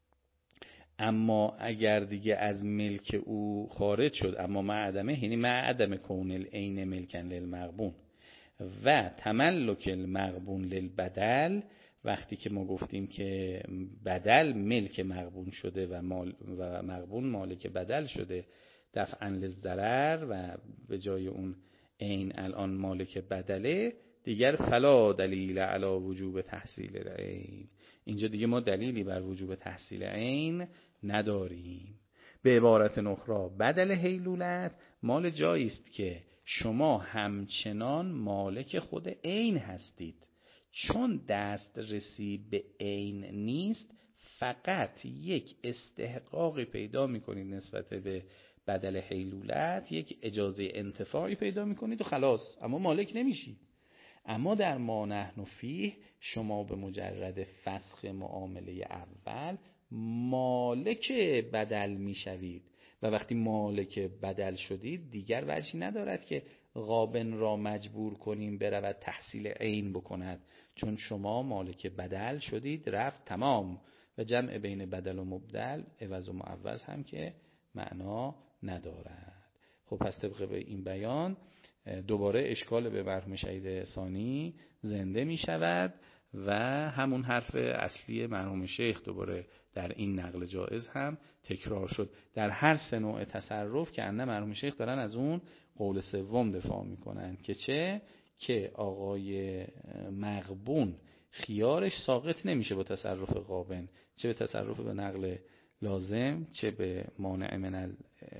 اما اگر دیگه از ملک او خارج شد، اما مع عدمه، یعنی مع عدم کون العین ملکن للمغبون و تملک المغبون للبدل، وقتی که ما گفتیم که بدل ملک مغبون شده و, مال و مغبون مالک بدل شده دفعاً للضرر و به جای اون عین الان مالک بدله، دیگر فلا دلیل علی وجوب تحصیل العین، اینجا دیگه ما دلیلی بر وجوب تحصیل عین نداریم. به عبارت اخرى بدل حیلولت مال جایی است که شما همچنان مالک خود عین هستید. چون دسترسی به عین نیست، فقط یک استحقاقی پیدا میکنید نسبت به بدل حیلولت، یک اجازه انتفاعی پیدا میکنید و خلاص، اما مالک نمیشید. اما در ما نحن فیه شما به مجرد فسخ معامله اول مالک بدل میشوید و وقتی مالک بدل شدید دیگر وجهی ندارد که غابن را مجبور کنیم برود تحصیل عین بکند، چون شما مالک بدل شدید، رفت تمام. و جمع بین بدل و مبدل عوض و معوض هم که معنا ندارد. خب پس طبق به این بیان دوباره اشکال به مرحوم شهید ثانی زنده می شود و همون حرف اصلی مرحوم شیخ دوباره در این نقل جائز هم تکرار شد. در هر سه نوع تصرف که انده مرحوم شیخ دارن از اون قول سوم دفاع میکنن که چه؟ که آقای مغبون خیارش ساقط نمیشه با تصرف غابن، چه به تصرف به نقل لازم، چه به مانع من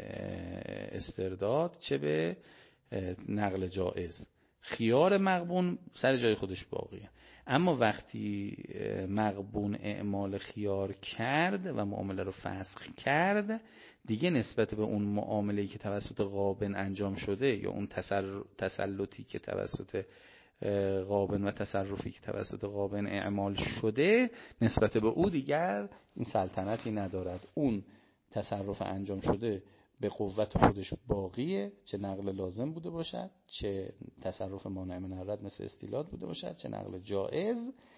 استرداد، چه به نقل جائز. خیار مغبون سر جای خودش باقیه. اما وقتی مغبون اعمال خیار کرد و معامله رو فسخ کرد، دیگه نسبت به اون معامله‌ای که توسط غابن انجام شده یا اون تسلطی که توسط غابن و تصرفی که توسط غابن اعمال شده، نسبت به او دیگر این سلطنتی ندارد. اون تصرف انجام شده به قوت خودش باقیه، چه نقل لازم بوده باشد، چه تصرف مانع من الرد مثل استیلاد بوده باشد، چه نقل جائز.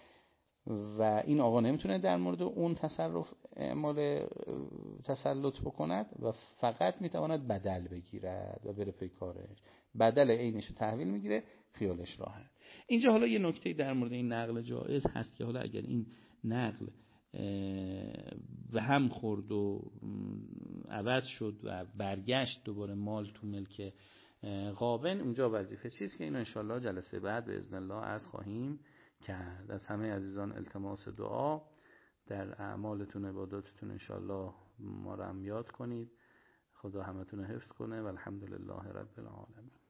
و این آقا نمیتونه در مورد اون تصرف اعمال تسلط بکند و فقط میتواند بدل بگیرد و بره پی کارش. بدل عینش رو تحویل میگیره، خیالش راحت. اینجا حالا یه نکته در مورد این نقل جائز هست که حالا اگر این نقل به هم خورد و عوض شد و برگشت دوباره مال تو ملک غابن، اونجا وظیفه چیست که اینو انشالله جلسه بعد به اذن الله از خواهیم کرد. از همه عزیزان التماس دعا در اعمالتون عباداتتون انشالله ما رو هم یاد کنید. خدا همتون رو حفظ کنه و الحمدلله رب العالمین.